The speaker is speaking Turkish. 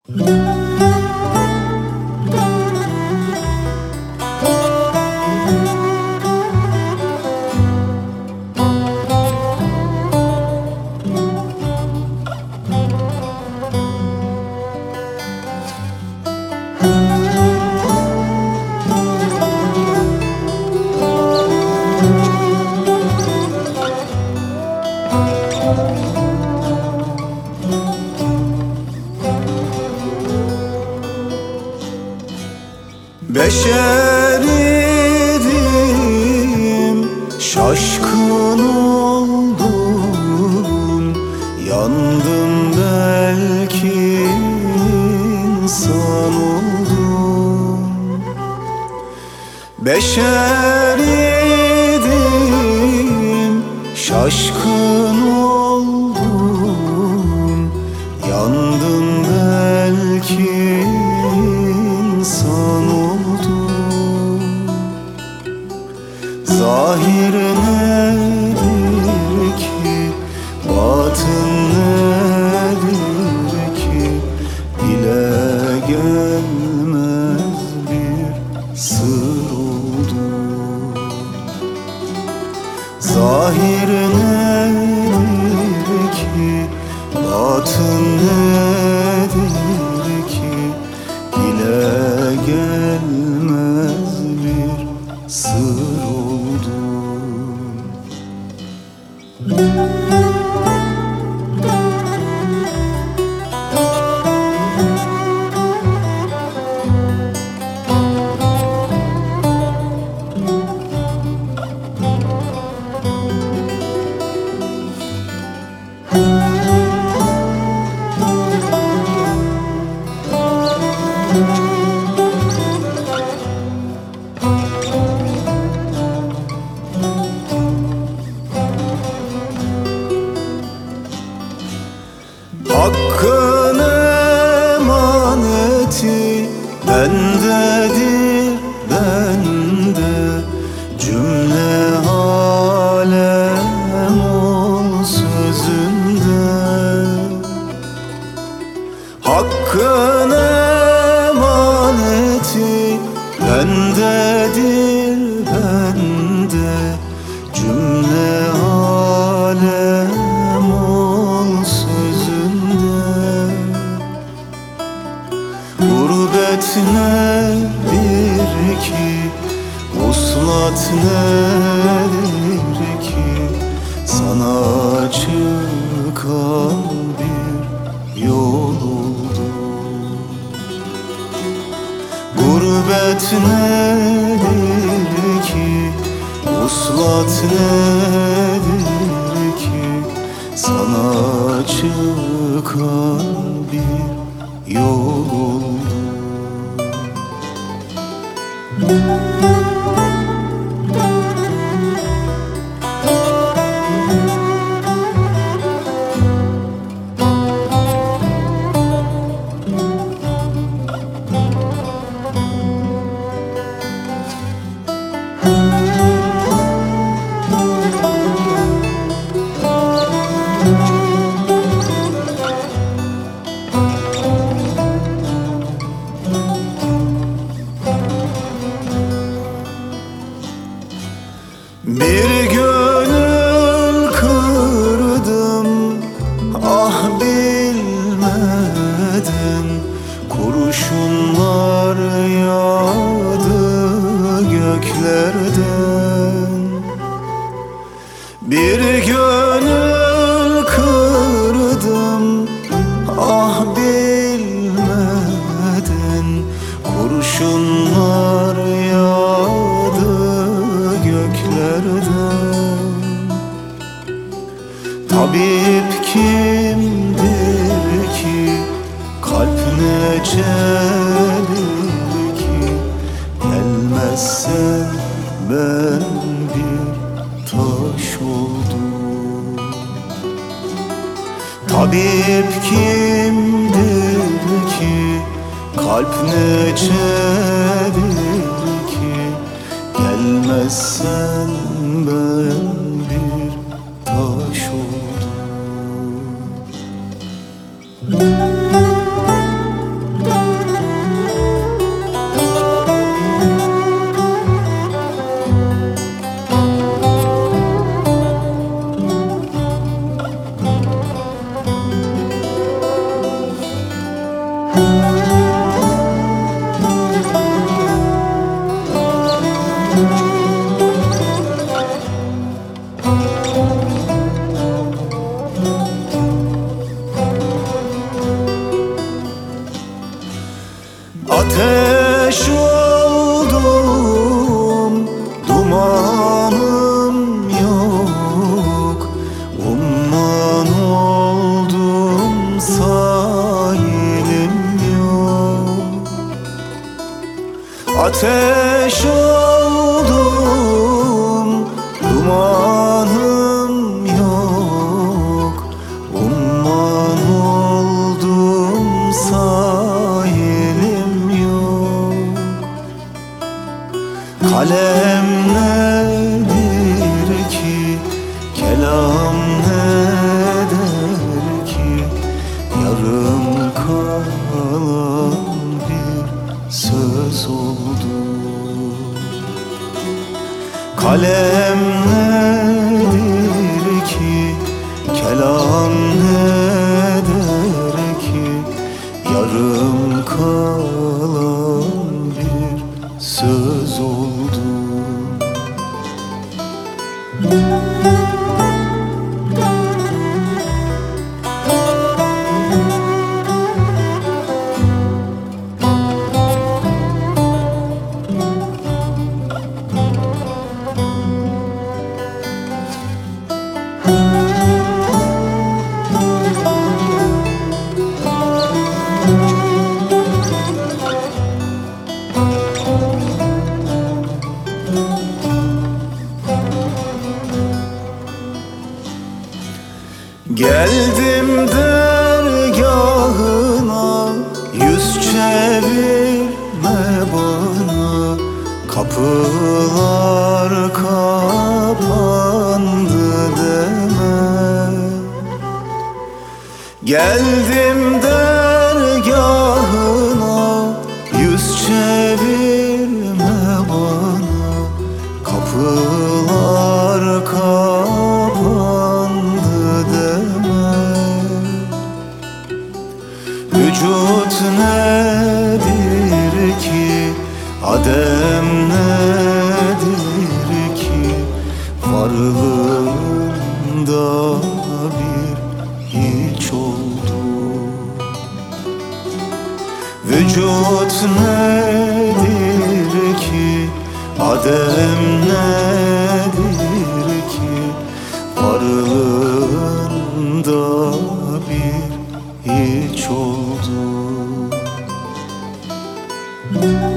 Beşer idim, şaşkın oldum, yandım belki insan oldum. Beşer idim, şaşkın oldum, yandım belki insan oldum. Zahir nedir ki, batın nedir ki, dile gelmez bir sır oldu. Zahir nedir ki, batın nedir ki, dile gelmez bir sır oldu. Hakkın emaneti bendedir, bende. Cümle alem ol sözünde. Hakkın emaneti bendedir, bende. Cümle alem ol sözünde. Gurbet nedir ki, vuslat nedir ki, sana çıkan bir yol oldu. Gurbet nedir ki, vuslat nedir ki, sana çıkan bir yol oldu. Bir gönül kırdım, ah bilmeden. Kurşunlar yağdı göklerden. Bir gönül kırdım, ah bilmeden. Kurşunlar yağdı göklerden. Tabip kimdir ki, kalp ne çelir ki, gelmezsen ben bir taş oldum. Tabip kimdir ki, kalp ne çelir ki, gelmezsen ben bir taş oldum. Ateş oldum, dumanım yok. Umman oldum, sahilim yok. Ateş oldum, dumanım yok. Umman oldum, sahilim yok. Kalem nedir ki, kelam ne der ki, yarım kalan bir söz oldu. Kalem nedir ki, kelam ne der ki, yarım kalan bir söz oldu. Geldim dergahına, yüz çevirme bana. Kapılar kapandı deme. Geldim dergahına, yüz çevirme bana. Kapılar kapandı deme. Vücut nedir ki, adem nedir ki, varlığında bir hiç oldu. Vücut nedir ki, adem nedir ki, varlığında bir hiç oldu.